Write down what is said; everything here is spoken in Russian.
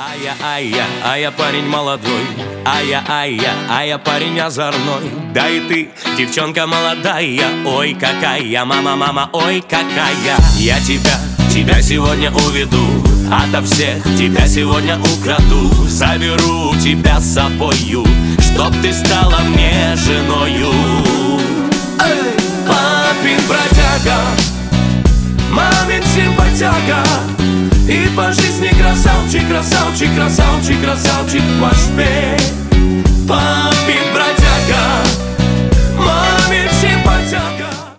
А я парень молодой, а я парень озорной. Да и ты, девчонка молодая, ой какая, мама, ой какая. Я тебя сегодня уведу, ото всех тебя сегодня украду. Заберу тебя с собою, чтоб ты стала мне женою. Папин бродяга, мамин симпатяга, и по жизни красавчик, красавчик, красавчик, красавчик ваш пей.